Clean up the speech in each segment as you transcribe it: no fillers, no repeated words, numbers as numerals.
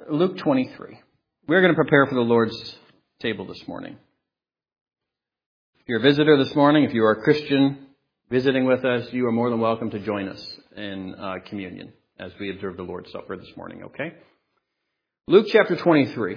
Luke 23. We're going to prepare for the Lord's table this morning. If you're a visitor this morning, if you are a Christian visiting with us, you are more than welcome to join us in communion as we observe the Lord's Supper this morning, okay? Luke chapter 23.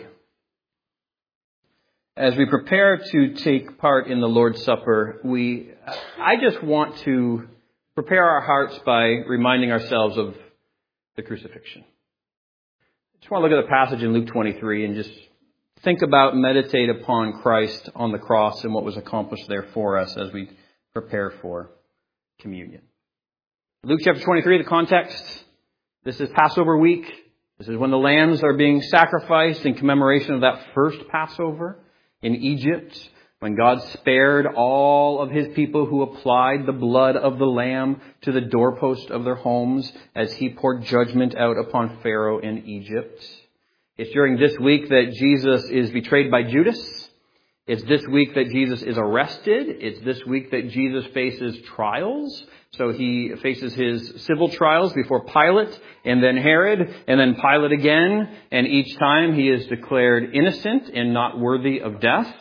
As we prepare to take part in the Lord's Supper, I just want to prepare our hearts by reminding ourselves of the crucifixion. I just want to look at the passage in Luke 23 and just think about, meditate upon Christ on the cross and what was accomplished there for us as we prepare for communion. Luke chapter 23, the context. This is Passover week. This is when the lambs are being sacrificed in commemoration of that first Passover in Egypt, when God spared all of his people who applied the blood of the lamb to the doorpost of their homes as he poured judgment out upon Pharaoh in Egypt. It's during this week that Jesus is betrayed by Judas. It's this week that Jesus is arrested. It's this week that Jesus faces trials. So he faces his civil trials before Pilate and then Herod and then Pilate again. And each time he is declared innocent and not worthy of death.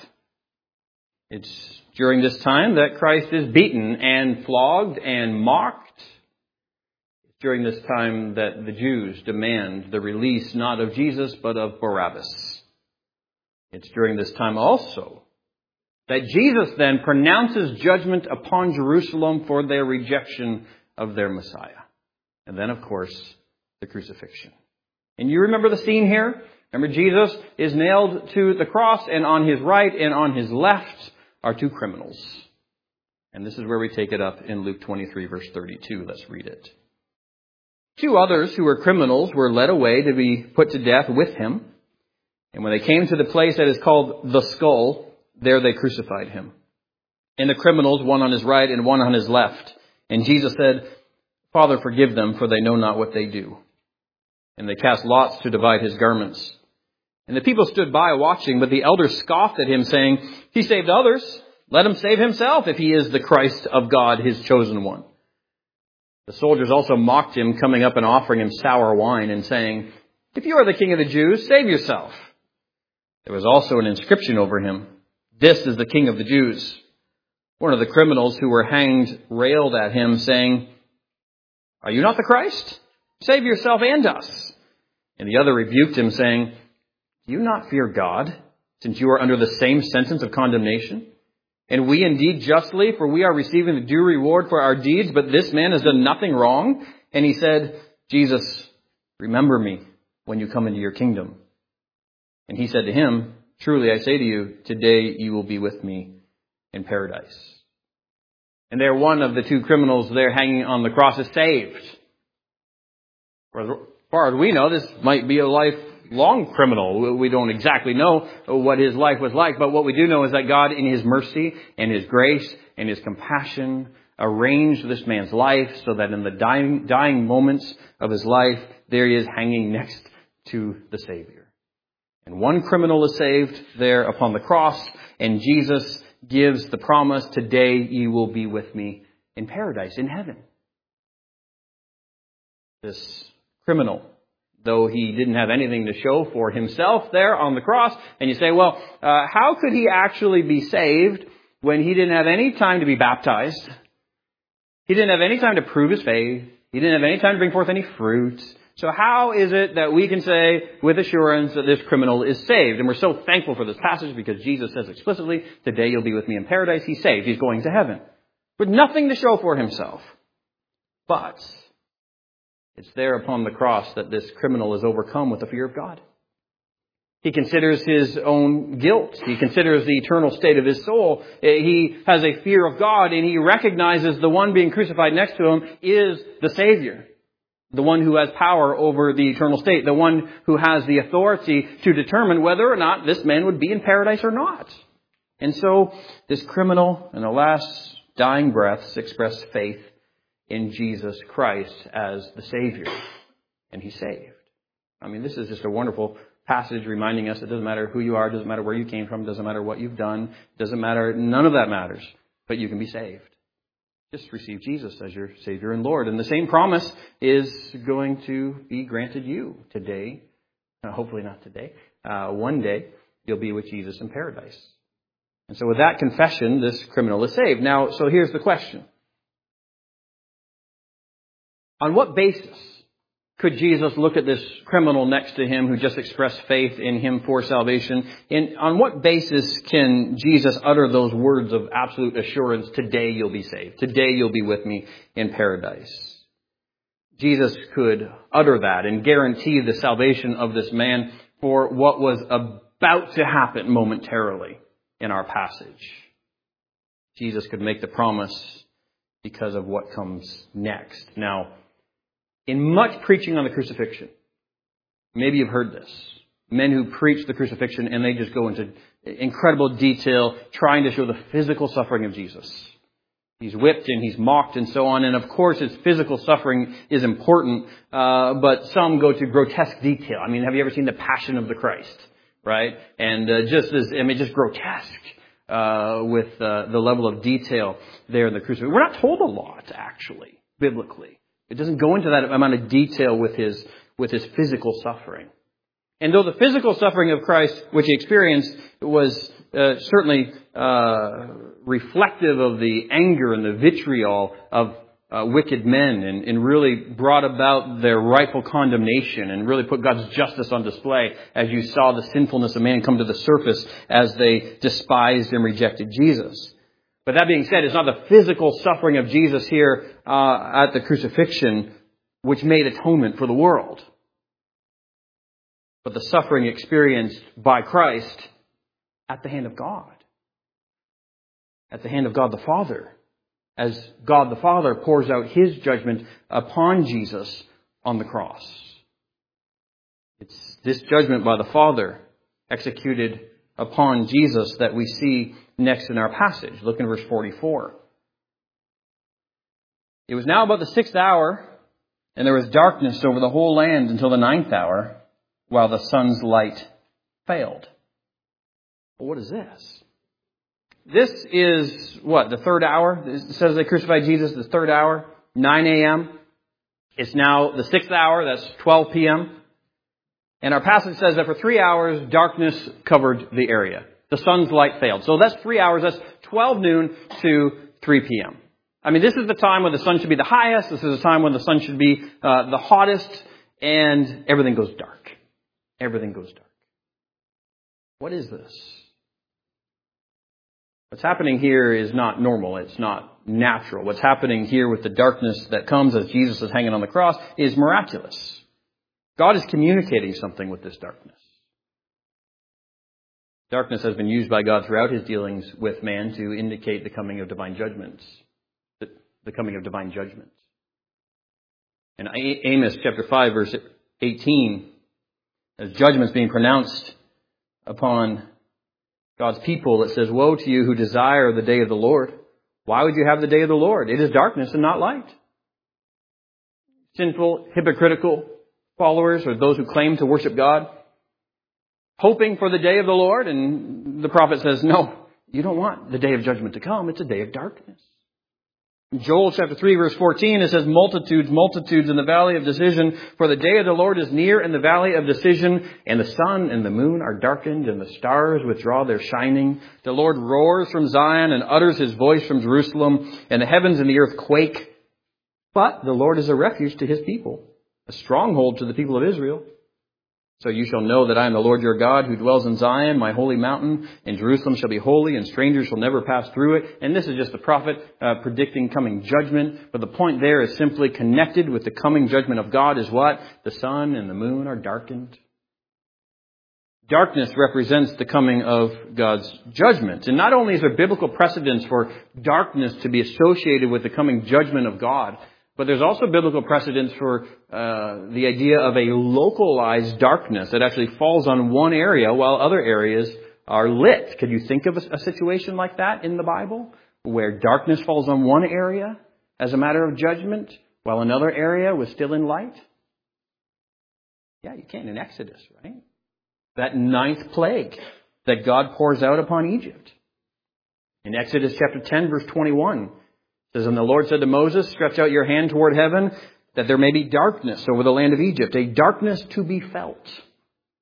It's during this time that Christ is beaten and flogged and mocked. It's during this time that the Jews demand the release not of Jesus but of Barabbas. It's during this time also that Jesus then pronounces judgment upon Jerusalem for their rejection of their Messiah. And then, of course, the crucifixion. And you remember the scene here? Remember, Jesus is nailed to the cross, and on his right and on his left are two criminals. And this is where we take it up in Luke 23, verse 32. Let's read it. Two others who were criminals were led away to be put to death with him. And when they came to the place that is called the Skull, there they crucified him. And the criminals, one on his right and one on his left. And Jesus said, "Father, forgive them, for they know not what they do." And they cast lots to divide his garments. And the people stood by watching, but the elders scoffed at him, saying, "He saved others. Let him save himself if he is the Christ of God, his chosen one." The soldiers also mocked him, coming up and offering him sour wine and saying, "If you are the king of the Jews, save yourself." There was also an inscription over him, "This is the King of the Jews." One of the criminals who were hanged railed at him, saying, "Are you not the Christ? Save yourself and us." And the other rebuked him, saying, "Do you not fear God, since you are under the same sentence of condemnation? And we indeed justly, for we are receiving the due reward for our deeds, but this man has done nothing wrong." And he said, "Jesus, remember me when you come into your kingdom." And he said to him, "Truly I say to you, today you will be with me in paradise." And there one of the two criminals there hanging on the cross is saved. As far as we know, this might be a lifelong criminal. We don't exactly know what his life was like, but what we do know is that God, in his mercy and his grace and his compassion, arranged this man's life so that in the dying moments of his life, there he is hanging next to the Savior. And one criminal is saved there upon the cross, and Jesus gives the promise, "Today you will be with me in paradise, in heaven." This criminal, though he didn't have anything to show for himself there on the cross, and you say, well, how could he actually be saved when he didn't have any time to be baptized? He didn't have any time to prove his faith. He didn't have any time to bring forth any fruit. So how is it that we can say with assurance that this criminal is saved? And we're so thankful for this passage because Jesus says explicitly, "Today you'll be with me in paradise." He's saved. He's going to heaven with nothing to show for himself. But it's there upon the cross that this criminal is overcome with the fear of God. He considers his own guilt. He considers the eternal state of his soul. He has a fear of God, and he recognizes the one being crucified next to him is the Savior. The one who has power over the eternal state. The one who has the authority to determine whether or not this man would be in paradise or not. And so this criminal, in the last dying breaths, expressed faith in Jesus Christ as the Savior. And he's saved. I mean, this is just a wonderful passage reminding us it doesn't matter who you are, it doesn't matter where you came from, it doesn't matter what you've done, it doesn't matter, none of that matters. But you can be saved. Just receive Jesus as your Savior and Lord. And the same promise is going to be granted you today Hopefully not today. One day, you'll be with Jesus in paradise. And so with that confession, this criminal is saved. Now, so here's the question. On what basis could Jesus look at this criminal next to him who just expressed faith in him for salvation? And on what basis can Jesus utter those words of absolute assurance, today you'll be saved, today you'll be with me in paradise? Jesus could utter that and guarantee the salvation of this man for what was about to happen momentarily in our passage. Jesus could make the promise because of what comes next. Now, in much preaching on the crucifixion, maybe you've heard this, men who preach the crucifixion and they just go into incredible detail trying to show the physical suffering of Jesus. He's whipped and he's mocked and so on. And of course, his physical suffering is important, but some go to grotesque detail. I mean, have you ever seen The Passion of the Christ? Right? And just grotesque with the level of detail there in the crucifixion. We're not told a lot, actually, biblically. It doesn't go into that amount of detail with his physical suffering. And though the physical suffering of Christ, which he experienced, was certainly reflective of the anger and the vitriol of wicked men and really brought about their rightful condemnation and really put God's justice on display as you saw the sinfulness of man come to the surface as they despised and rejected Jesus. But that being said, it's not the physical suffering of Jesus here at the crucifixion which made atonement for the world, but the suffering experienced by Christ at the hand of God. At the hand of God the Father. As God the Father pours out his judgment upon Jesus on the cross. It's this judgment by the Father executed upon Jesus that we see next in our passage. Look in verse 44. It was now about the 6th hour, and there was darkness over the whole land until the 9th hour, while the sun's light failed. Well, what is this? This is what? The 3rd hour? It says they crucified Jesus the 3rd hour, 9 a.m. It's now the 6th hour, that's 12 p.m. And our passage says that for 3 hours, darkness covered the area. The sun's light failed. So that's 3 hours. That's 12 noon to 3 p.m. I mean, this is the time when the sun should be the highest. This is the time when the sun should be the hottest. And everything goes dark. Everything goes dark. What is this? What's happening here is not normal. It's not natural. What's happening here with the darkness that comes as Jesus is hanging on the cross is miraculous. God is communicating something with this darkness. Darkness has been used by God throughout his dealings with man to indicate the coming of divine judgments. The coming of divine judgments. In Amos chapter 5 verse 18, as judgment's being pronounced upon God's people, it says, "Woe to you who desire the day of the Lord. Why would you have the day of the Lord? It is darkness and not light." Sinful, hypocritical followers, or those who claim to worship God, hoping for the day of the Lord. And the prophet says, no, you don't want the day of judgment to come. It's a day of darkness. In Joel chapter 3 verse 14, it says, "Multitudes, multitudes in the valley of decision, for the day of the Lord is near in the valley of decision, and the sun and the moon are darkened, and the stars withdraw their shining. The Lord roars from Zion and utters his voice from Jerusalem, and the heavens and the earth quake. But the Lord is a refuge to his people, a stronghold to the people of Israel. So you shall know that I am the Lord your God, who dwells in Zion, my holy mountain, and Jerusalem shall be holy, and strangers shall never pass through it." And this is just the prophet predicting coming judgment. But the point there is simply connected with the coming judgment of God is what? The sun and the moon are darkened. Darkness represents the coming of God's judgment. And not only is there biblical precedence for darkness to be associated with the coming judgment of God, but there's also biblical precedence for the idea of a localized darkness that actually falls on one area while other areas are lit. Could you think of a situation like that in the Bible, where darkness falls on one area as a matter of judgment while another area was still in light? Yeah, you can in Exodus, right? That 9th plague that God pours out upon Egypt. In Exodus chapter 10, verse 21, it says, "And the Lord said to Moses, stretch out your hand toward heaven, that there may be darkness over the land of Egypt, a darkness to be felt.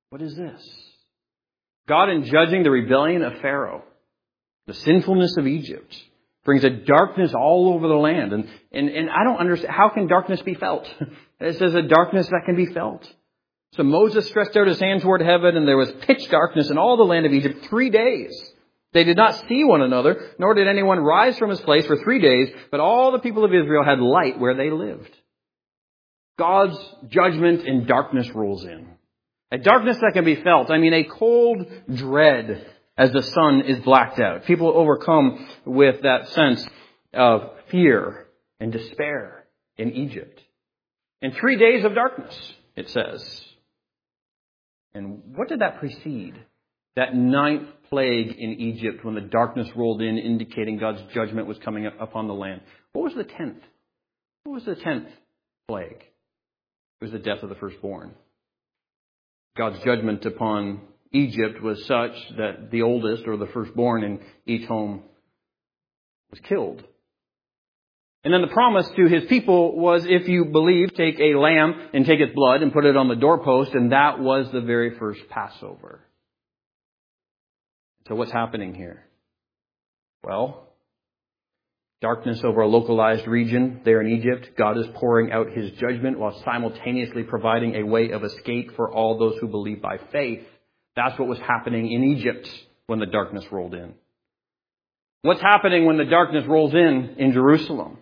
What is this? God, in judging the rebellion of Pharaoh, the sinfulness of Egypt, brings a darkness all over the land. And I don't understand. How can darkness be felt? It says a darkness that can be felt. So Moses stretched out his hand toward heaven, and there was pitch darkness in all the land of Egypt 3 days. They did not see one another, nor did anyone rise from his place for 3 days, but all the people of Israel had light where they lived. God's judgment in darkness rolls in. A darkness that can be felt. I mean, a cold dread as the sun is blacked out. People overcome with that sense of fear and despair in Egypt. In 3 days of darkness, it says. And what did that precede? That 9th plague in Egypt when the darkness rolled in, indicating God's judgment was coming upon the land. What was the 10th? What was the 10th plague? It was the death of the firstborn. God's judgment upon Egypt was such that the oldest or the firstborn in each home was killed. And then the promise to his people was, if you believe, take a lamb and take its blood and put it on the doorpost, and that was the very first Passover. So what's happening here? Well, darkness over a localized region there in Egypt. God is pouring out his judgment while simultaneously providing a way of escape for all those who believe by faith. That's what was happening in Egypt when the darkness rolled in. What's happening when the darkness rolls in Jerusalem?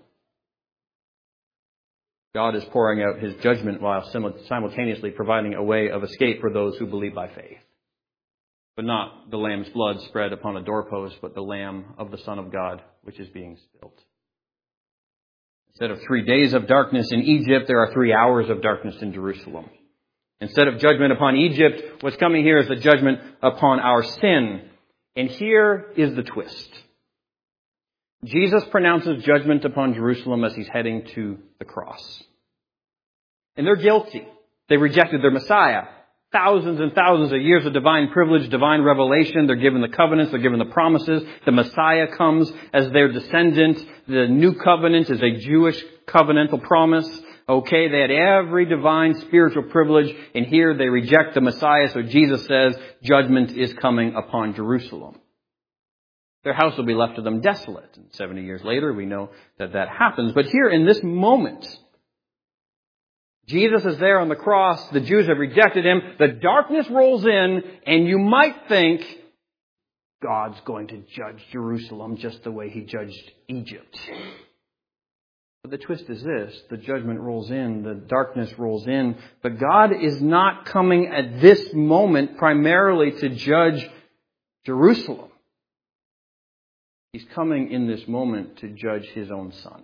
God is pouring out his judgment while simultaneously providing a way of escape for those who believe by faith. But not the lamb's blood spread upon a doorpost, but the lamb of the Son of God, which is being spilt. Instead of 3 days of darkness in Egypt, there are 3 hours of darkness in Jerusalem. Instead of judgment upon Egypt, what's coming here is the judgment upon our sin. And here is the twist. Jesus pronounces judgment upon Jerusalem as he's heading to the cross. And they're guilty. They rejected their Messiah. Thousands and thousands of years of divine privilege, divine revelation. They're given the covenants. They're given the promises. The Messiah comes as their descendant. The new covenant is a Jewish covenantal promise. Okay, they had every divine spiritual privilege, and here they reject the Messiah. So Jesus says judgment is coming upon Jerusalem. Their house will be left to them desolate. And 70 years later, we know that that happens. But here in this moment, Jesus is there on the cross. The Jews have rejected him. The darkness rolls in, and you might think God's going to judge Jerusalem just the way he judged Egypt. But the twist is this. The judgment rolls in. The darkness rolls in. But God is not coming at this moment primarily to judge Jerusalem. He's coming in this moment to judge his own Son.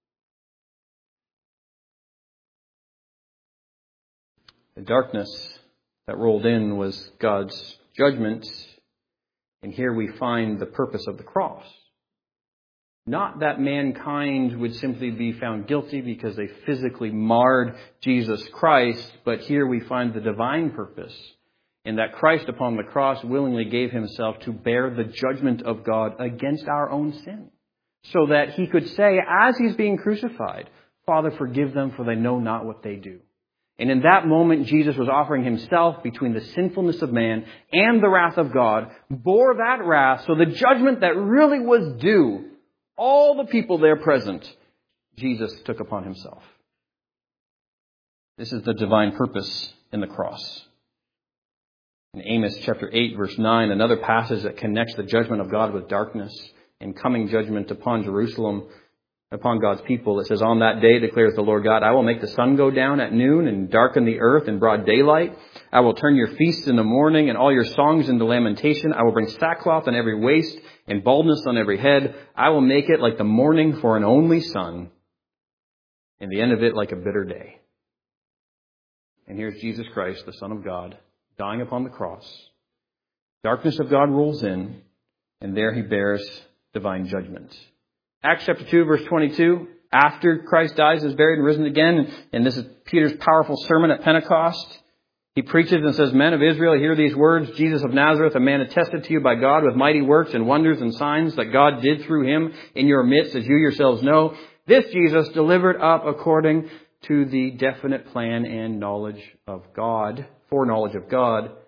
The darkness that rolled in was God's judgment. And here we find the purpose of the cross. Not that mankind would simply be found guilty because they physically marred Jesus Christ, but here we find the divine purpose in that Christ upon the cross willingly gave himself to bear the judgment of God against our own sin, so that he could say, as he's being crucified, Father, forgive them, for they know not what they do. And in that moment, Jesus was offering himself between the sinfulness of man and the wrath of God, bore that wrath, so the judgment that really was due all the people there present, Jesus took upon himself. This is the divine purpose in the cross. In Amos chapter 8, verse 9, another passage that connects the judgment of God with darkness and coming judgment upon Jerusalem, upon God's people. It says, on that day, declares the Lord God, I will make the sun go down at noon and darken the earth in broad daylight. I will turn your feasts in the morning and all your songs into lamentation. I will bring sackcloth on every waist and baldness on every head. I will make it like the morning for an only son, and the end of it like a bitter day. And here's Jesus Christ, the Son of God, dying upon the cross. Darkness of God rolls in, and there he bears divine judgment. Acts chapter 2, verse 22, after Christ dies, is buried and risen again, and this is Peter's powerful sermon at Pentecost. He preaches and says, Men of Israel, hear these words. Jesus of Nazareth, a man attested to you by God with mighty works and wonders and signs that God did through him in your midst, as you yourselves know. This Jesus delivered up according to the definite plan and knowledge of God, foreknowledge of God,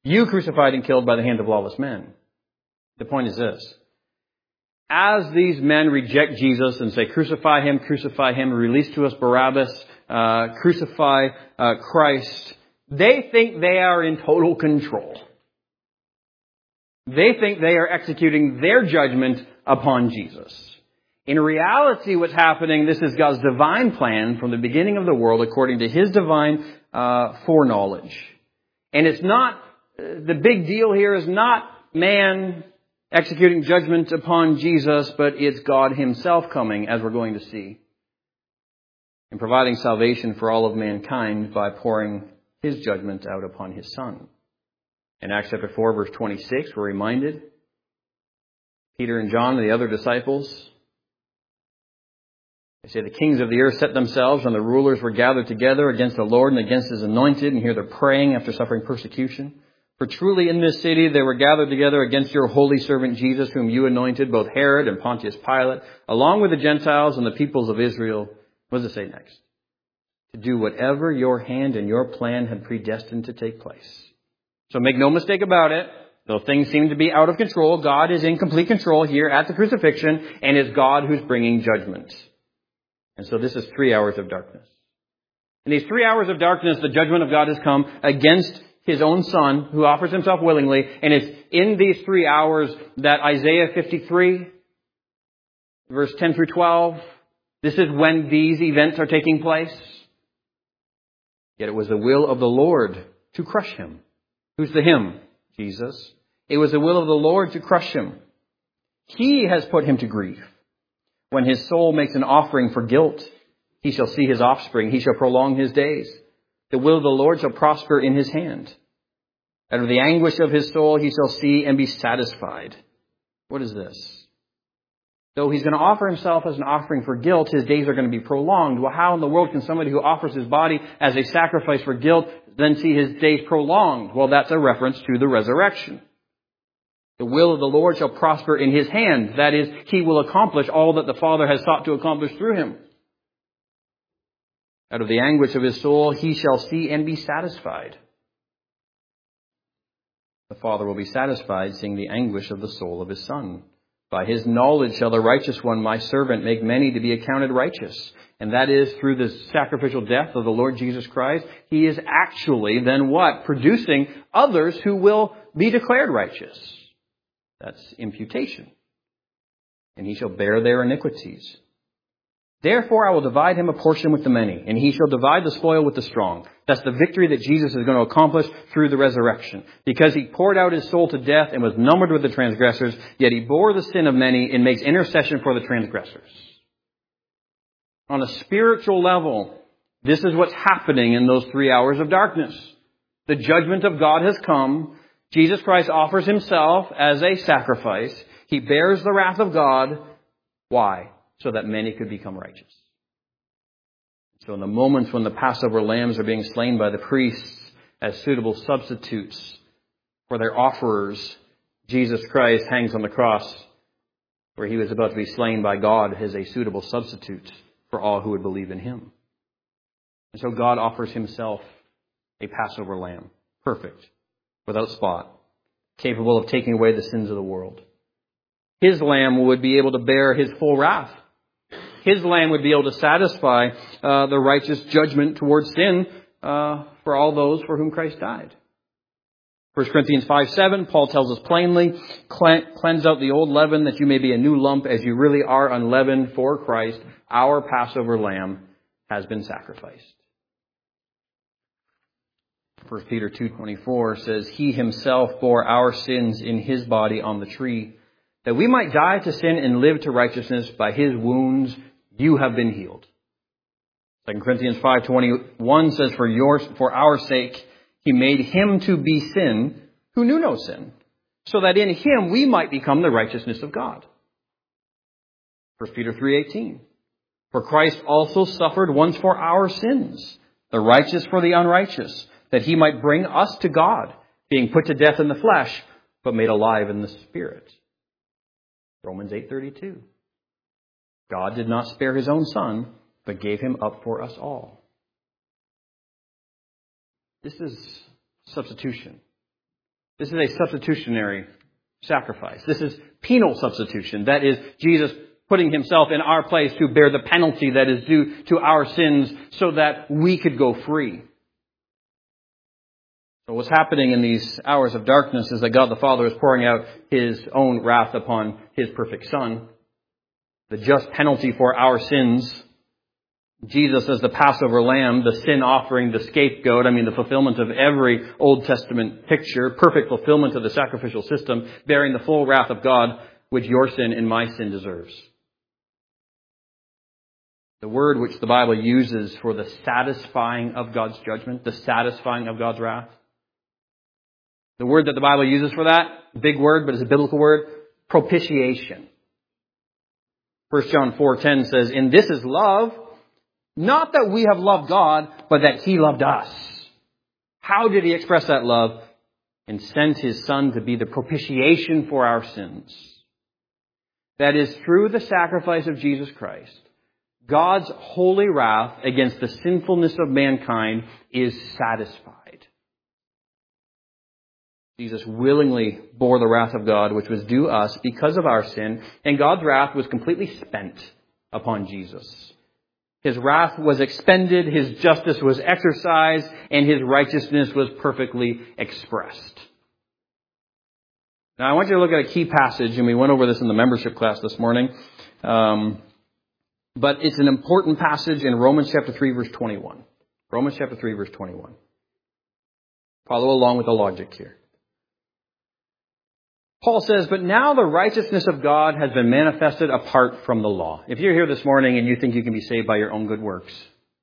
You crucified and killed by the hand of lawless men. The point is this. As these men reject Jesus and say, crucify him, release to us Barabbas, crucify Christ, they think they are in total control. They think they are executing their judgment upon Jesus. In reality, what's happening, this is God's divine plan from the beginning of the world according to His divine foreknowledge. And it's not, the big deal here is not man executing judgment upon Jesus, but it's God Himself coming, as we're going to see, and providing salvation for all of mankind by pouring His judgment out upon His Son. In Acts chapter 4, verse 26, we're reminded, Peter and John and the other disciples, they say, the kings of the earth set themselves and the rulers were gathered together against the Lord and against His anointed. And here they're praying after suffering persecution. For truly in this city they were gathered together against your holy servant Jesus, whom you anointed, both Herod and Pontius Pilate, along with the Gentiles and the peoples of Israel. What does it say next? To do whatever your hand and your plan had predestined to take place. So make no mistake about it. Though things seem to be out of control, God is in complete control here at the crucifixion, and it's God who's bringing judgment. And so this is 3 hours of darkness. In these 3 hours of darkness, the judgment of God has come against His own Son, who offers Himself willingly. And it's in these 3 hours that Isaiah 53, verse 10 through 12, this is when these events are taking place. Yet it was the will of the Lord to crush Him. Who's the Him? Jesus. It was the will of the Lord to crush Him. He has put Him to grief. When His soul makes an offering for guilt, He shall see His offspring. He shall prolong His days. The will of the Lord shall prosper in His hand. Out of the anguish of His soul He shall see and be satisfied. What is this? Though He's going to offer Himself as an offering for guilt, His days are going to be prolonged. Well, how in the world can somebody who offers his body as a sacrifice for guilt then see his days prolonged? Well, that's a reference to the resurrection. The will of the Lord shall prosper in His hand. That is, He will accomplish all that the Father has sought to accomplish through Him. Out of the anguish of His soul, He shall see and be satisfied. The Father will be satisfied seeing the anguish of the soul of His Son. By His knowledge shall the righteous one, my servant, make many to be accounted righteous. And that is through the sacrificial death of the Lord Jesus Christ. He is actually then what? Producing others who will be declared righteous. That's imputation. And He shall bear their iniquities. Therefore I will divide Him a portion with the many, and He shall divide the spoil with the strong. That's the victory that Jesus is going to accomplish through the resurrection. Because He poured out His soul to death and was numbered with the transgressors, yet He bore the sin of many and makes intercession for the transgressors. On a spiritual level, this is what's happening in those 3 hours of darkness. The judgment of God has come. Jesus Christ offers Himself as a sacrifice. He bears the wrath of God. Why? So that many could become righteous. So in the moments when the Passover lambs are being slain by the priests as suitable substitutes for their offerers, Jesus Christ hangs on the cross where He was about to be slain by God as a suitable substitute for all who would believe in Him. And so God offers Himself a Passover lamb, perfect, without spot, capable of taking away the sins of the world. His lamb would be able to bear His full wrath. His lamb would be able to satisfy the righteous judgment towards sin for all those for whom Christ died. 1 Corinthians 5:7, Paul tells us plainly, cleanse out the old leaven that you may be a new lump as you really are unleavened for Christ. Our Passover lamb has been sacrificed. 1 Peter 2:24 says, He Himself bore our sins in His body on the tree, that we might die to sin and live to righteousness. By His wounds you have been healed. 2 Corinthians 5:21 says, For our sake He made Him to be sin who knew no sin, so that in Him we might become the righteousness of God. 1 Peter 3:18, For Christ also suffered once for our sins, the righteous for the unrighteous, that He might bring us to God, being put to death in the flesh, but made alive in the Spirit. Romans 8:32. God did not spare His own Son, but gave Him up for us all. This is substitution. This is a substitutionary sacrifice. This is penal substitution. That is, Jesus putting himself in our place to bear the penalty that is due to our sins so that we could go free. So what's happening in these hours of darkness is that God the Father is pouring out his own wrath upon his perfect Son. The just penalty for our sins. Jesus as the Passover lamb, the sin offering, the scapegoat, the fulfillment of every Old Testament picture, perfect fulfillment of the sacrificial system, bearing the full wrath of God, which your sin and my sin deserves. The word which the Bible uses for the satisfying of God's judgment, the satisfying of God's wrath. The word that the Bible uses for that, big word, but it's a biblical word, propitiation. 1 John 4:10 says, "In this is love, not that we have loved God, but that he loved us." How did he express that love? And sent his Son to be the propitiation for our sins. That is, through the sacrifice of Jesus Christ, God's holy wrath against the sinfulness of mankind is satisfied. Jesus willingly bore the wrath of God, which was due us because of our sin, and God's wrath was completely spent upon Jesus. His wrath was expended, his justice was exercised, and his righteousness was perfectly expressed. Now I want you to look at a key passage, and we went over this in the membership class this morning. But it's an important passage in Romans chapter 3, verse 21. Romans chapter 3, verse 21. Follow along with the logic here. Paul says, "But now the righteousness of God has been manifested apart from the law." If you're here this morning and you think you can be saved by your own good works,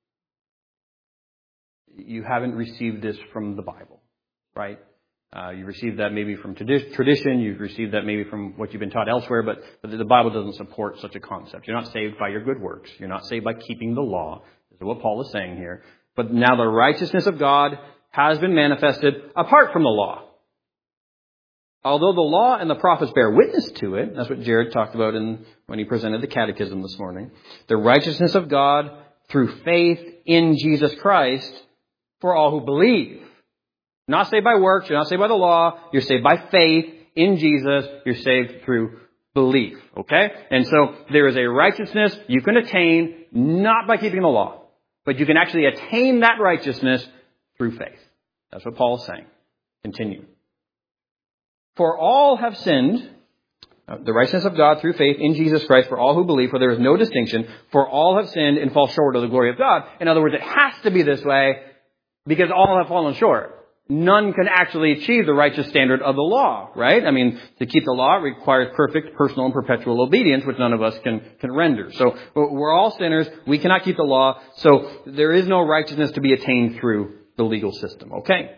you haven't received this from the Bible, right? You received that maybe from tradition. You've received that maybe from what you've been taught elsewhere, but the Bible doesn't support such a concept. You're not saved by your good works. You're not saved by keeping the law. This is what Paul is saying here. But now the righteousness of God has been manifested apart from the law. Although the law and the prophets bear witness to it, that's what Jared talked about when he presented the catechism this morning, the righteousness of God through faith in Jesus Christ for all who believe. Not saved by works, you're not saved by the law, you're saved by faith in Jesus, you're saved through belief. Okay? And so there is a righteousness you can attain not by keeping the law, but you can actually attain that righteousness through faith. That's what Paul is saying. Continue. "For all have sinned," the righteousness of God through faith in Jesus Christ for all who believe, for there is no distinction, "for all have sinned and fall short of the glory of God." In other words, it has to be this way because all have fallen short. None can actually achieve the righteous standard of the law, right? To keep the law requires perfect, personal, and perpetual obedience, which none of us can render. So we're all sinners. We cannot keep the law. So there is no righteousness to be attained through the legal system, okay?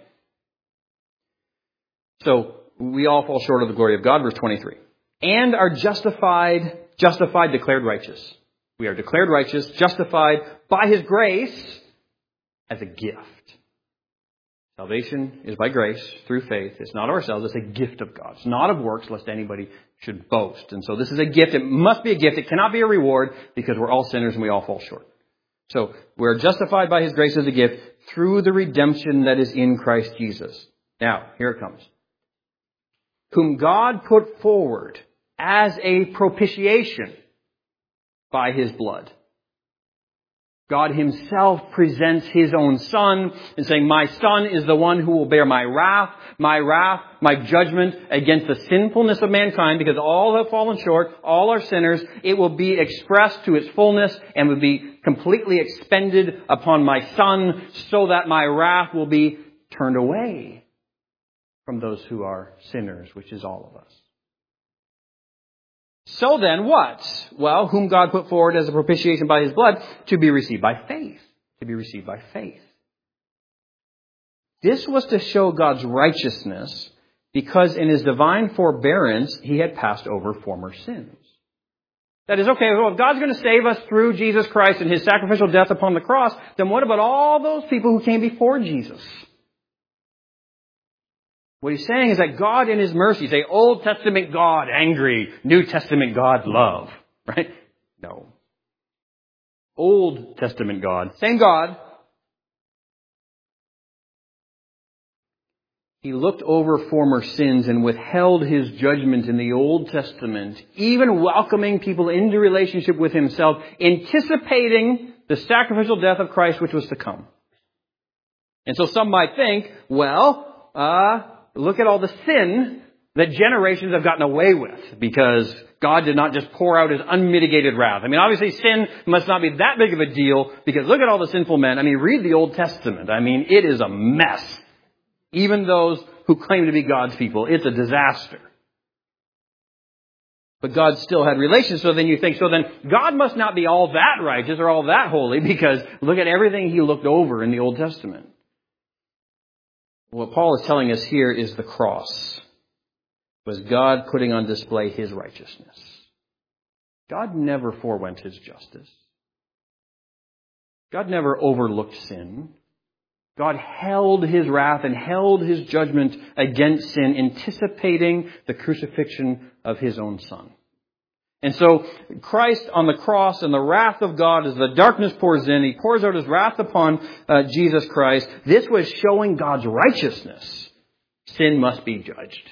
So we all fall short of the glory of God, verse 23. "And are justified, declared righteous." We are declared righteous, justified by his grace as a gift. Salvation is by grace, through faith. It's not of ourselves, it's a gift of God. It's not of works, lest anybody should boast. And so this is a gift. It must be a gift. It cannot be a reward because we're all sinners and we all fall short. So we're justified by his grace as a gift through the redemption that is in Christ Jesus. Now, here it comes. "Whom God put forward as a propitiation by his blood." God himself presents his own Son and saying, "My Son is the one who will bear my wrath, my judgment against the sinfulness of mankind, because all have fallen short, all are sinners. It will be expressed to its fullness and will be completely expended upon my Son so that my wrath will be turned away from those who are sinners, which is all of us." So then what? Well, whom God put forward as a propitiation by his blood to be received by faith. To be received by faith. This was to show God's righteousness because in his divine forbearance, he had passed over former sins. That is, okay, well, if God's going to save us through Jesus Christ and his sacrificial death upon the cross, then what about all those people who came before Jesus? What he's saying is that God in his mercy, say Old Testament God angry, New Testament God love, right? No. Old Testament God, same God, He looked over former sins and withheld his judgment in the Old Testament, even welcoming people into relationship with himself, anticipating the sacrificial death of Christ which was to come. And so some might think, well, look at all the sin that generations have gotten away with because God did not just pour out his unmitigated wrath. I mean, obviously sin must not be that big of a deal because look at all the sinful men. I mean, read the Old Testament. I mean, it is a mess. Even those who claim to be God's people, it's a disaster. But God still had relations. So then you think, so then God must not be all that righteous or all that holy because look at everything he looked over in the Old Testament. What Paul is telling us here is the cross was God putting on display his righteousness. God never forewent his justice. God never overlooked sin. God held his wrath and held his judgment against sin, anticipating the crucifixion of his own Son. And so Christ on the cross and the wrath of God as the darkness pours in, he pours out his wrath upon Jesus Christ. This was showing God's righteousness. Sin must be judged.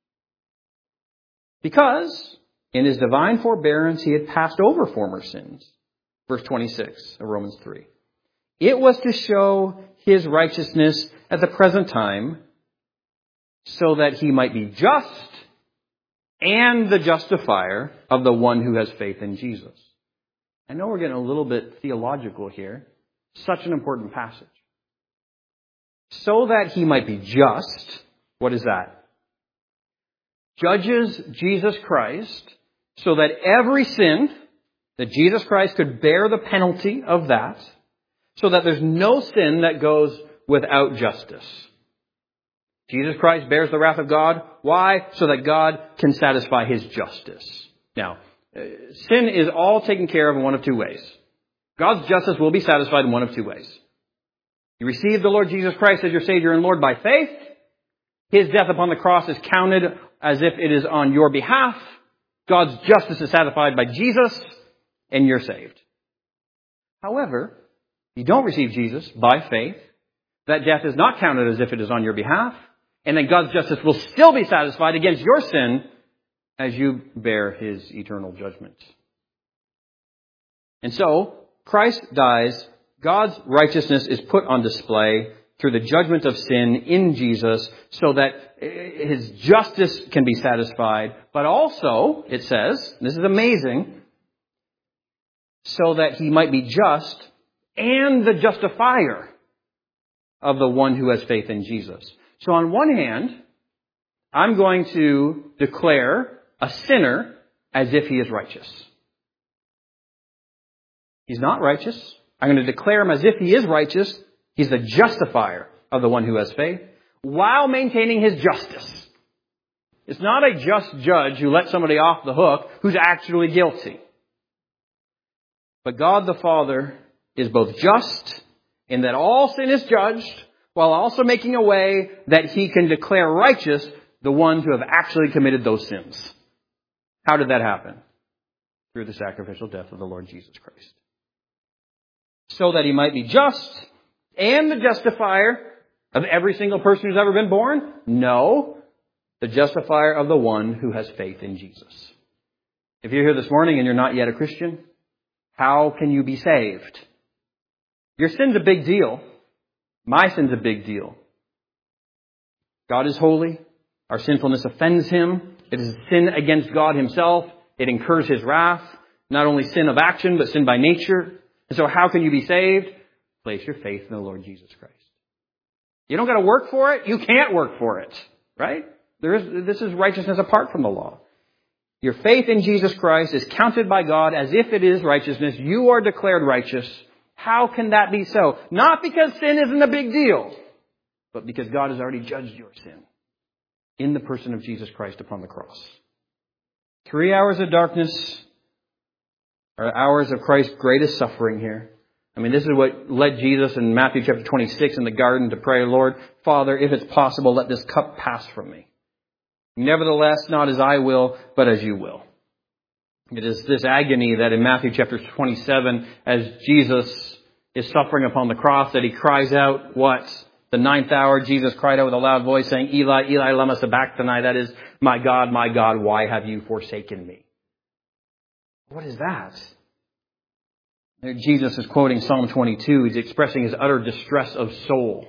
Because in his divine forbearance he had passed over former sins. Verse 26 of Romans 3. It was to show his righteousness at the present time so that he might be just and the justifier of the one who has faith in Jesus. I know we're getting a little bit theological here. Such an important passage. So that he might be just. What is that? Judges Jesus Christ so that every sin, that Jesus Christ could bear the penalty of that, so that there's no sin that goes without justice. Jesus Christ bears the wrath of God. Why? So that God can satisfy his justice. Now, sin is all taken care of in one of two ways. God's justice will be satisfied in one of two ways. You receive the Lord Jesus Christ as your Savior and Lord by faith. His death upon the cross is counted as if it is on your behalf. God's justice is satisfied by Jesus, and you're saved. However, you don't receive Jesus by faith. That death is not counted as if it is on your behalf. And then God's justice will still be satisfied against your sin as you bear his eternal judgment. And so, Christ dies. God's righteousness is put on display through the judgment of sin in Jesus so that his justice can be satisfied. But also, it says, this is amazing, so that he might be just and the justifier of the one who has faith in Jesus. So on one hand, I'm going to declare a sinner as if he is righteous. He's not righteous. I'm going to declare him as if he is righteous. He's the justifier of the one who has faith, while maintaining his justice. It's not a just judge who lets somebody off the hook who's actually guilty. But God the Father is both just in that all sin is judged, while also making a way that he can declare righteous the ones who have actually committed those sins. How did that happen? Through the sacrificial death of the Lord Jesus Christ. So that he might be just and the justifier of every single person who's ever been born? No. The justifier of the one who has faith in Jesus. If you're here this morning and you're not yet a Christian, how can you be saved? Your sin's a big deal. My sin's a big deal. God is holy. Our sinfulness offends him. It is a sin against God himself. It incurs his wrath. Not only sin of action, but sin by nature. And so how can you be saved? Place your faith in the Lord Jesus Christ. You don't got to work for it. You can't work for it. Right? This is righteousness apart from the law. Your faith in Jesus Christ is counted by God as if it is righteousness. You are declared righteous. How can that be so? Not because sin isn't a big deal, but because God has already judged your sin in the person of Jesus Christ upon the cross. 3 hours of darkness are hours of Christ's greatest suffering here. I mean, this is what led Jesus in Matthew chapter 26 in the garden to pray, Lord, Father, if it's possible, let this cup pass from me. Nevertheless, not as I will, but as you will. It is this agony that in Matthew chapter 27, as Jesus is suffering upon the cross, that he cries out, what? The ninth hour, Jesus cried out with a loud voice saying, Eli, Eli, lama sabachthani. That is, my God, why have you forsaken me? What is that? Jesus is quoting Psalm 22. He's expressing his utter distress of soul.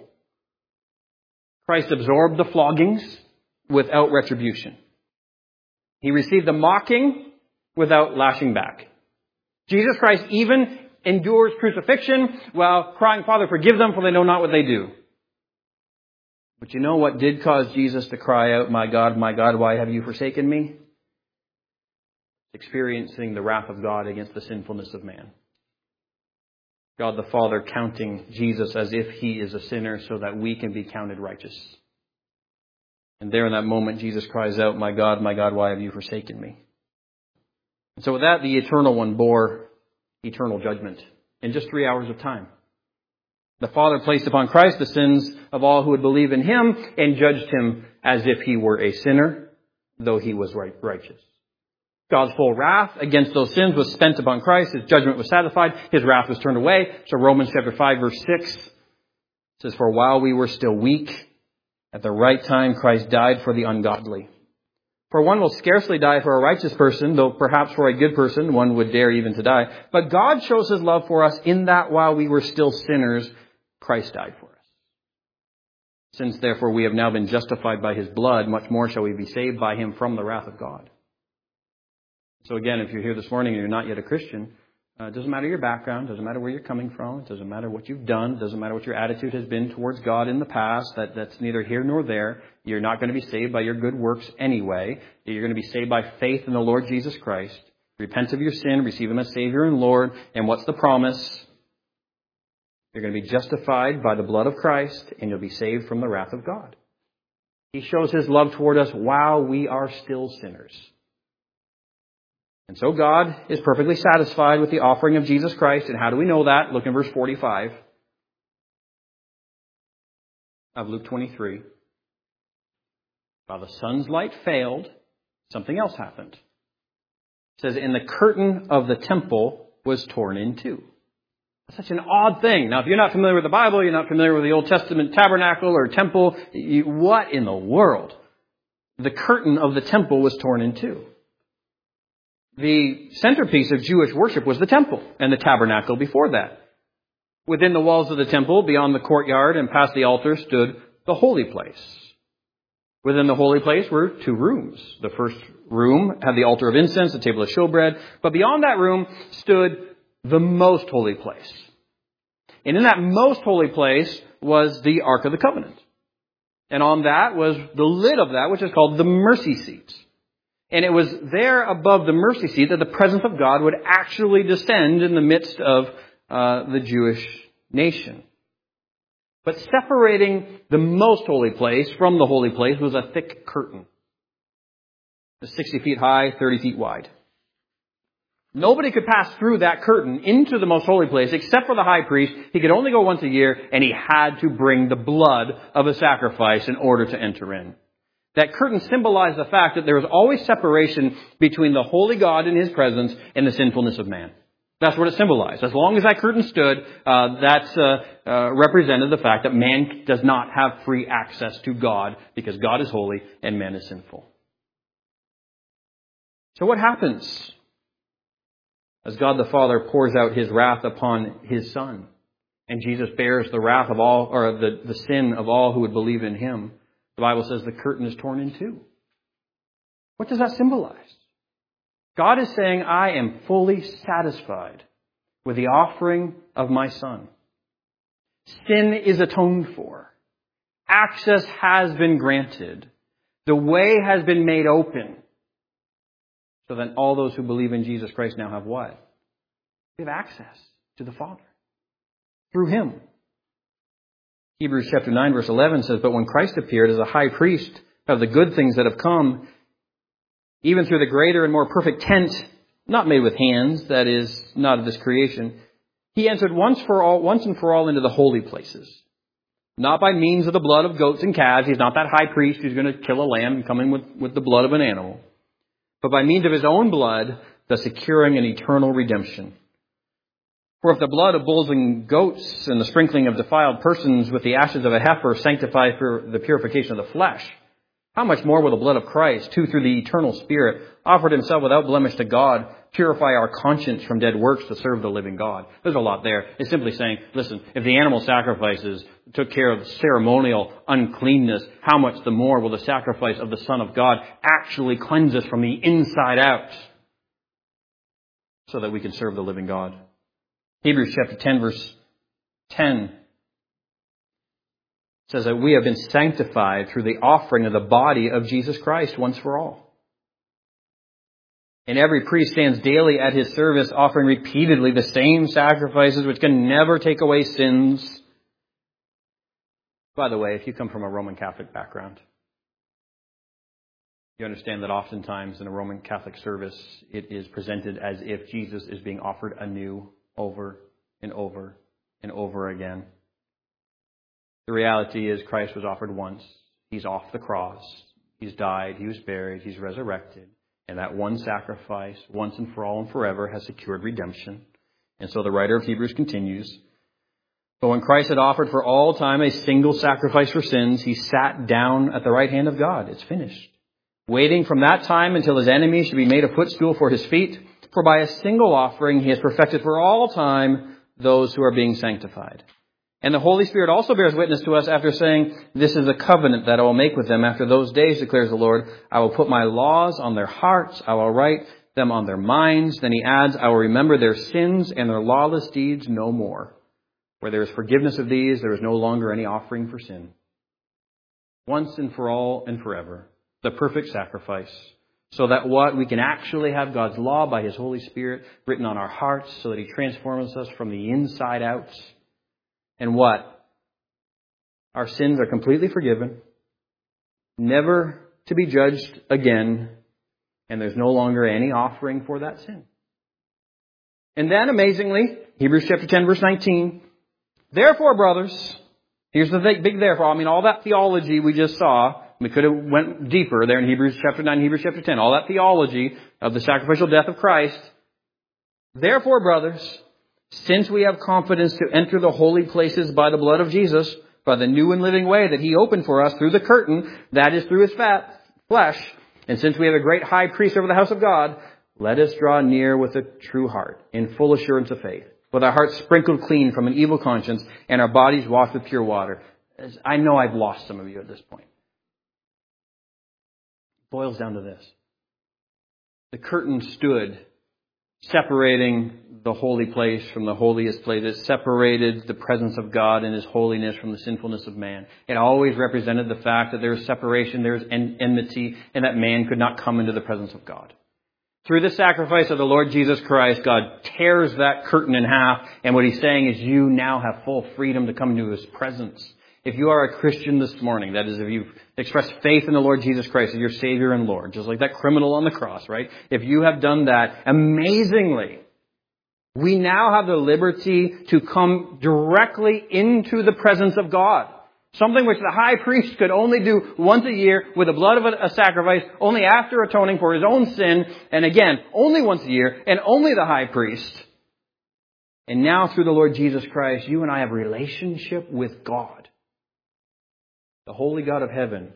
Christ absorbed the floggings without retribution. He received the mocking without lashing back. Jesus Christ even endures crucifixion while crying, Father, forgive them, for they know not what they do. But you know what did cause Jesus to cry out, my God, why have you forsaken me? Experiencing the wrath of God against the sinfulness of man. God the Father counting Jesus as if he is a sinner so that we can be counted righteous. And there in that moment, Jesus cries out, my God, why have you forsaken me? And so with that, the Eternal One bore eternal judgment in just 3 hours of time. The Father placed upon Christ the sins of all who would believe in him and judged him as if he were a sinner, though he was righteous. God's full wrath against those sins was spent upon Christ. His judgment was satisfied. His wrath was turned away. So Romans chapter 5 verse 6 says, for while we were still weak, at the right time Christ died for the ungodly. For one will scarcely die for a righteous person, though perhaps for a good person one would dare even to die. But God shows his love for us in that while we were still sinners, Christ died for us. Since therefore we have now been justified by his blood, much more shall we be saved by him from the wrath of God. So again, if you're here this morning and you're not yet a Christian, it doesn't matter your background, doesn't matter where you're coming from, it doesn't matter what you've done, doesn't matter what your attitude has been towards God in the past, that's neither here nor there. You're not going to be saved by your good works anyway. You're going to be saved by faith in the Lord Jesus Christ. Repent of your sin, receive him as Savior and Lord, and what's the promise? You're going to be justified by the blood of Christ, and you'll be saved from the wrath of God. He shows his love toward us while we are still sinners. And so God is perfectly satisfied with the offering of Jesus Christ. And how do we know that? Look in verse 45 of Luke 23. While the sun's light failed, something else happened. It says, and the curtain of the temple was torn in two. That's such an odd thing. Now, if you're not familiar with the Bible, you're not familiar with the Old Testament tabernacle or temple, what in the world? The curtain of the temple was torn in two. The centerpiece of Jewish worship was the temple and the tabernacle before that. Within the walls of the temple, beyond the courtyard and past the altar, stood the holy place. Within the holy place were two rooms. The first room had the altar of incense, the table of showbread. But beyond that room stood the most holy place. And in that most holy place was the Ark of the Covenant. And on that was the lid of that, which is called the mercy seat. And it was there above the mercy seat that the presence of God would actually descend in the midst of the Jewish nation. But separating the most holy place from the holy place was a thick curtain. 60 feet high, 30 feet wide. Nobody could pass through that curtain into the most holy place except for the high priest. He could only go once a year, and he had to bring the blood of a sacrifice in order to enter in. That curtain symbolized the fact that there was always separation between the holy God and his presence and the sinfulness of man. That's what it symbolized. As long as that curtain stood, that represented the fact that man does not have free access to God because God is holy and man is sinful. So what happens as God the Father pours out his wrath upon his Son and Jesus bears the wrath of all, or the sin of all who would believe in him? The Bible says the curtain is torn in two. What does that symbolize? God is saying, I am fully satisfied with the offering of my Son. Sin is atoned for. Access has been granted. The way has been made open. So that all those who believe in Jesus Christ now have what? They have access to the Father. Through him. Hebrews chapter 9 verse 11 says, but when Christ appeared as a high priest of the good things that have come, even through the greater and more perfect tent, not made with hands, that is, not of this creation, he entered once and for all into the holy places. Not by means of the blood of goats and calves. He's not that high priest who's going to kill a lamb and come in with the blood of an animal. But by means of his own blood, thus securing an eternal redemption. For if the blood of bulls and goats and the sprinkling of defiled persons with the ashes of a heifer sanctify for the purification of the flesh, how much more will the blood of Christ, who through the eternal Spirit offered himself without blemish to God, purify our conscience from dead works to serve the living God? There's a lot there. It's simply saying, listen, if the animal sacrifices took care of ceremonial uncleanness, how much the more will the sacrifice of the Son of God actually cleanse us from the inside out so that we can serve the living God? Hebrews chapter 10, verse 10 says that we have been sanctified through the offering of the body of Jesus Christ once for all. And every priest stands daily at his service, offering repeatedly the same sacrifices which can never take away sins. By the way, if you come from a Roman Catholic background, you understand that oftentimes in a Roman Catholic service, it is presented as if Jesus is being offered anew over and over and over again. The reality is Christ was offered once. He's off the cross. He's died. He was buried. He's resurrected. And that one sacrifice, once and for all and forever, has secured redemption. And so the writer of Hebrews continues, but when Christ had offered for all time a single sacrifice for sins, he sat down at the right hand of God. It's finished. Waiting from that time until his enemies should be made a footstool for his feet. For by a single offering he has perfected for all time those who are being sanctified. And the Holy Spirit also bears witness to us after saying, this is a covenant that I will make with them after those days, declares the Lord. I will put my laws on their hearts. I will write them on their minds. Then he adds, I will remember their sins and their lawless deeds no more. Where there is forgiveness of these, there is no longer any offering for sin. Once and for all and forever, the perfect sacrifice. So that what? We can actually have God's law by his Holy Spirit written on our hearts so that he transforms us from the inside out. And what? Our sins are completely forgiven, never to be judged again, and there's no longer any offering for that sin. And then, amazingly, Hebrews chapter 10, verse 19, therefore, brothers, here's the big therefore. I mean, all that theology we just saw, we could have went deeper there in Hebrews chapter 9, Hebrews chapter 10. All that theology of the sacrificial death of Christ. Therefore, brothers, since we have confidence to enter the holy places by the blood of Jesus, by the new and living way that he opened for us through the curtain, that is through his flesh, and since we have a great high priest over the house of God, let us draw near with a true heart, in full assurance of faith, with our hearts sprinkled clean from an evil conscience, and our bodies washed with pure water. I know I've lost some of you at this point. Boils down to this. The curtain stood separating the holy place from the holiest place. It separated the presence of God and his holiness from the sinfulness of man. It always represented the fact that there is separation, there is enmity, and that man could not come into the presence of God. Through the sacrifice of the Lord Jesus Christ, God tears that curtain in half, and what he's saying is you now have full freedom to come into his presence. If you are a Christian this morning, that is, if you've expressed faith in the Lord Jesus Christ as your Savior and Lord, just like that criminal on the cross, right? If you have done that, amazingly, we now have the liberty to come directly into the presence of God. Something which the high priest could only do once a year with the blood of a sacrifice, only after atoning for his own sin, and again, only once a year, and only the high priest. And now through the Lord Jesus Christ, you and I have a relationship with God, the holy God of heaven.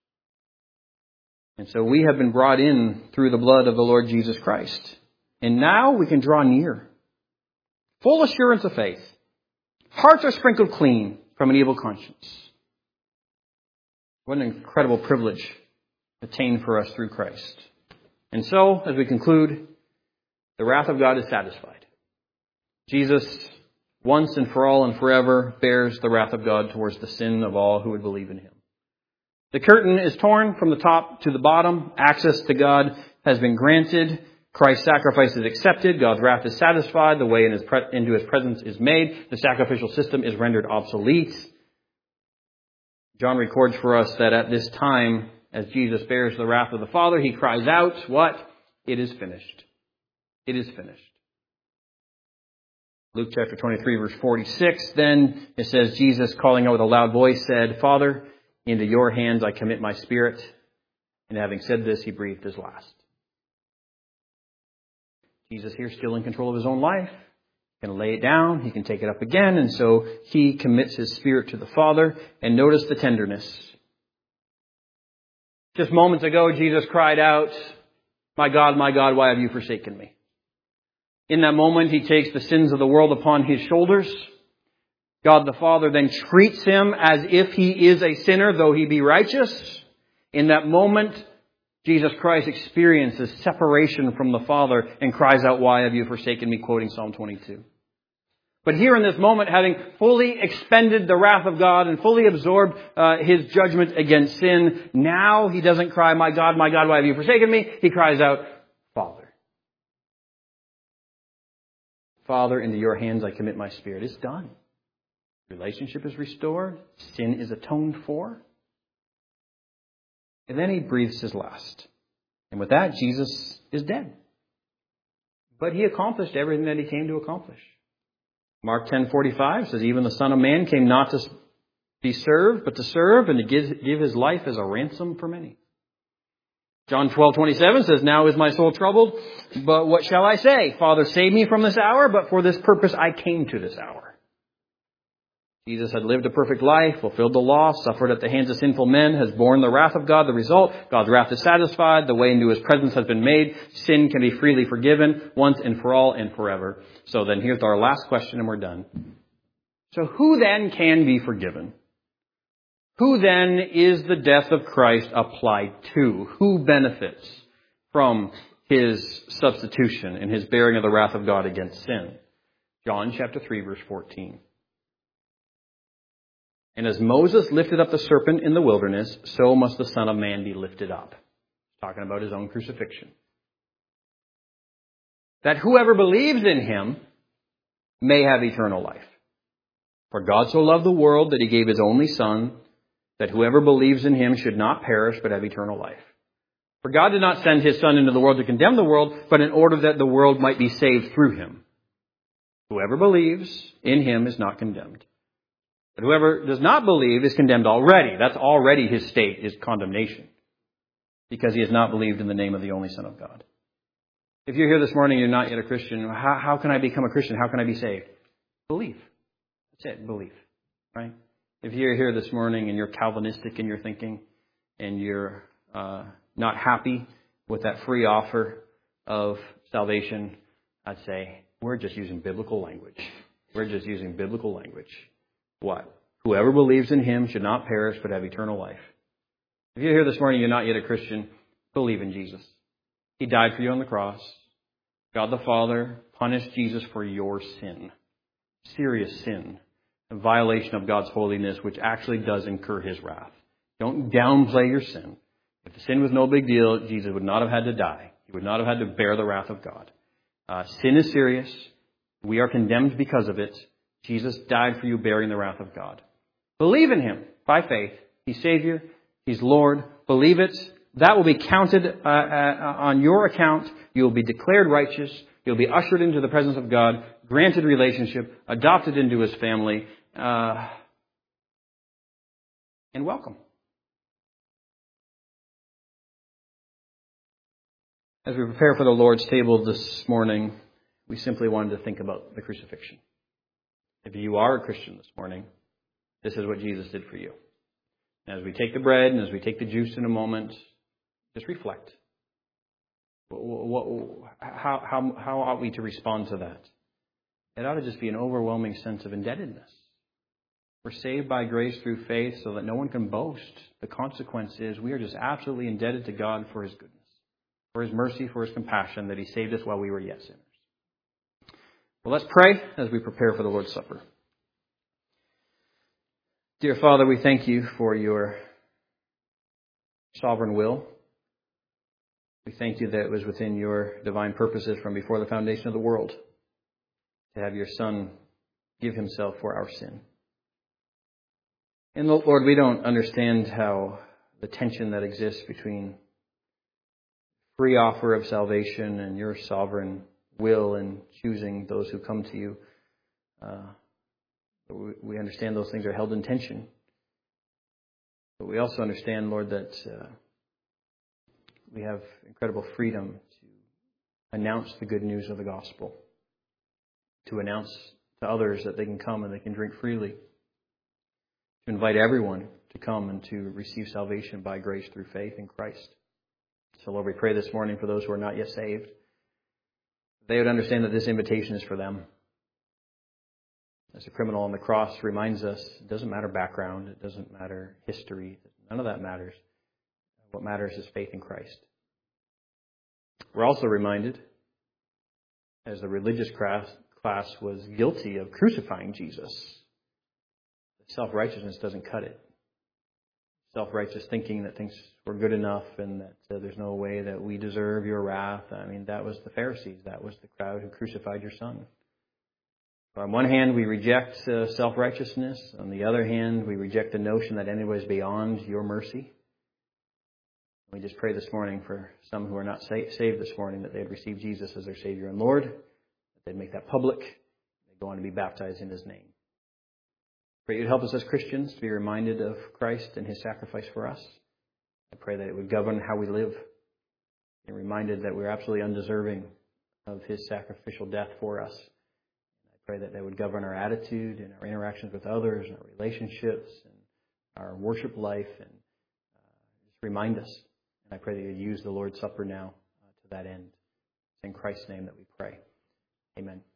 And so we have been brought in through the blood of the Lord Jesus Christ. And now we can draw near. Full assurance of faith. Hearts are sprinkled clean from an evil conscience. What an incredible privilege attained for us through Christ. And so, as we conclude, the wrath of God is satisfied. Jesus, once and for all and forever, bears the wrath of God towards the sin of all who would believe in him. The curtain is torn from the top to the bottom. Access to God has been granted. Christ's sacrifice is accepted. God's wrath is satisfied. The way into his presence is made. The sacrificial system is rendered obsolete. John records for us that at this time, as Jesus bears the wrath of the Father, he cries out, what? It is finished. It is finished. Luke chapter 23, verse 46, then it says, Jesus, calling out with a loud voice, said, Father, into your hands I commit my spirit. And having said this, he breathed his last. Jesus here still in control of his own life, He can lay it down. He can take it up again. And so he commits his spirit to the Father. And notice the tenderness. Just moments ago, Jesus cried out, my God, why have you forsaken me? In that moment, he takes the sins of the world upon his shoulders. God the Father then treats him as if he is a sinner, though he be righteous. In that moment, Jesus Christ experiences separation from the Father and cries out, why have you forsaken me? Quoting Psalm 22. But here in this moment, having fully expended the wrath of God and fully absorbed his judgment against sin, now he doesn't cry, my God, why have you forsaken me? He cries out, Father. Father, into your hands I commit my spirit. It's done. Relationship is restored. Sin is atoned for. And then he breathes his last. And with that, Jesus is dead. But he accomplished everything that he came to accomplish. Mark 10:45 says, even the Son of Man came not to be served, but to serve and to give his life as a ransom for many. John 12:27 says, now is my soul troubled, but what shall I say? Father, save me from this hour, but for this purpose I came to this hour. Jesus had lived a perfect life, fulfilled the law, suffered at the hands of sinful men, has borne the wrath of God. The result, God's wrath is satisfied. The way into his presence has been made. Sin can be freely forgiven once and for all and forever. So then here's our last question and we're done. So who then can be forgiven? Who then is the death of Christ applied to? Who benefits from his substitution and his bearing of the wrath of God against sin? John chapter 3, verse 14. And as Moses lifted up the serpent in the wilderness, so must the Son of Man be lifted up. Talking about his own crucifixion. That whoever believes in him may have eternal life. For God so loved the world that he gave his only Son, that whoever believes in him should not perish but have eternal life. For God did not send his Son into the world to condemn the world, but in order that the world might be saved through him. Whoever believes in him is not condemned. But whoever does not believe is condemned already. That's already his state, is condemnation. Because he has not believed in the name of the only Son of God. If you're here this morning and you're not yet a Christian, how can I become a Christian? How can I be saved? Believe. That's it, believe. Right? If you're here this morning and you're Calvinistic in your thinking and you're not happy with that free offer of salvation, I'd say, we're just using biblical language. We're just using biblical language. What? Whoever believes in him should not perish but have eternal life. If you're here this morning and you're not yet a Christian, believe in Jesus. He died for you on the cross. God the Father punished Jesus for your sin. Serious sin. A violation of God's holiness, which actually does incur his wrath. Don't downplay your sin. If the sin was no big deal, Jesus would not have had to die. He would not have had to bear the wrath of God. Sin is serious. We are condemned because of it. Jesus died for you, bearing the wrath of God. Believe in him by faith. He's Savior. He's Lord. Believe it. That will be counted on your account. You'll be declared righteous. You'll be ushered into the presence of God, granted relationship, adopted into his family, and welcome. As we prepare for the Lord's table this morning, we simply wanted to think about the crucifixion. If you are a Christian this morning, this is what Jesus did for you. As we take the bread and as we take the juice in a moment, just reflect. How ought we to respond to that? It ought to just be an overwhelming sense of indebtedness. We're saved by grace through faith so that no one can boast. The consequence is we are just absolutely indebted to God for his goodness, for his mercy, for his compassion, that he saved us while we were yet sinners. Well, let's pray as we prepare for the Lord's Supper. Dear Father, we thank you for your sovereign will. We thank you that it was within your divine purposes from before the foundation of the world to have your Son give himself for our sin. And Lord, we don't understand how the tension that exists between free offer of salvation and your sovereign will in choosing those who come to you. We understand those things are held in tension. But we also understand, Lord, that we have incredible freedom to announce the good news of the gospel. to announce to others that they can come and they can drink freely, to invite everyone to come and to receive salvation by grace through faith in Christ. So, Lord, we pray this morning for those who are not yet saved. They would understand that this invitation is for them. As the criminal on the cross reminds us, it doesn't matter background, it doesn't matter history, none of that matters. What matters is faith in Christ. We're also reminded, as the religious class was guilty of crucifying Jesus, that self-righteousness doesn't cut it. Self-righteous thinking that things were good enough and that there's no way that we deserve your wrath. I mean, that was the Pharisees. That was the crowd who crucified your son. So on one hand, we reject self-righteousness. On the other hand, we reject the notion that anybody's beyond your mercy. We just pray this morning for some who are not saved this morning that they'd receive Jesus as their Savior and Lord, that they'd make that public, they'd go on to be baptized in His name. Pray you'd help us as Christians to be reminded of Christ and His sacrifice for us. I pray that it would govern how we live, and reminded that we're absolutely undeserving of His sacrificial death for us. I pray that would govern our attitude and our interactions with others and our relationships and our worship life, and just remind us. And I pray that you'd use the Lord's Supper now to that end. It's in Christ's name that we pray. Amen.